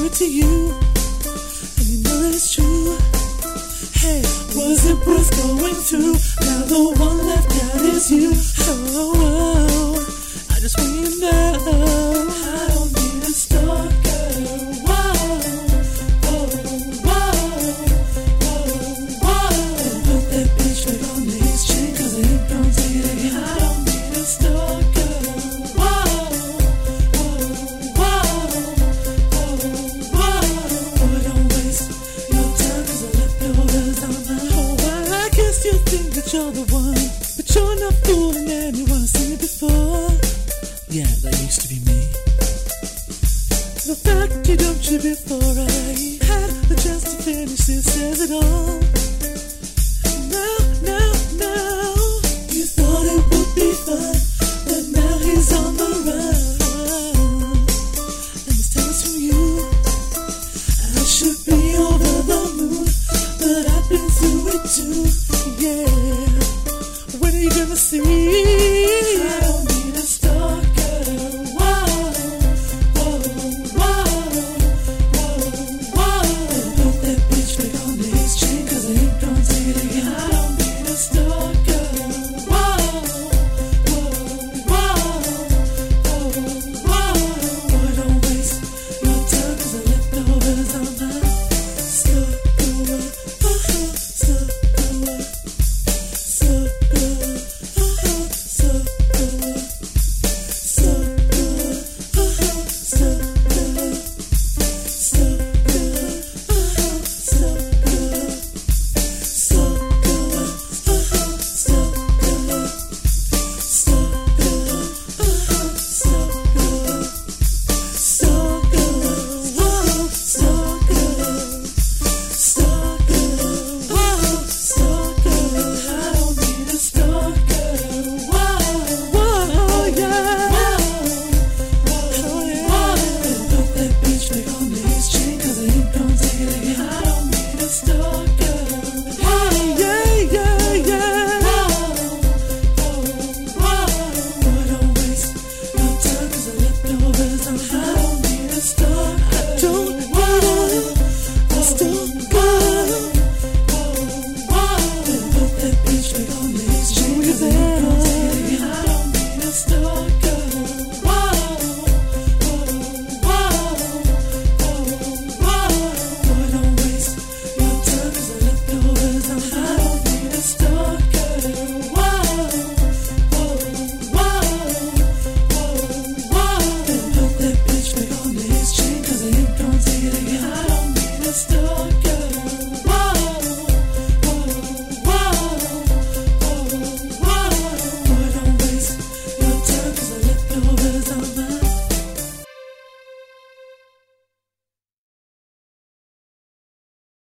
it to you, and you know that it's true. Hey, was it worth going through? Now the one left out is you. Oh, I just want you to know I don't need a stalker. Whoa, whoa, whoa, whoa, whoa. Put that bitch right on his chin, 'cause I ain't gonna take it again. I don't need a stalker. Whoa, whoa, whoa, whoa, whoa. Boy, don't waste your time, 'cause I left yours on mine. Oh, well, I guess you think that you're the one, but you're not fooling anyone. I've seen it before. Yeah, that used to be me. The fact you dumped you before I had the chance to finish this says it all. Now, you thought it would be fun, but now he's on the run. And this time it's from you. I should be over the moon, but I've been through it too. Yeah, when are you gonna see?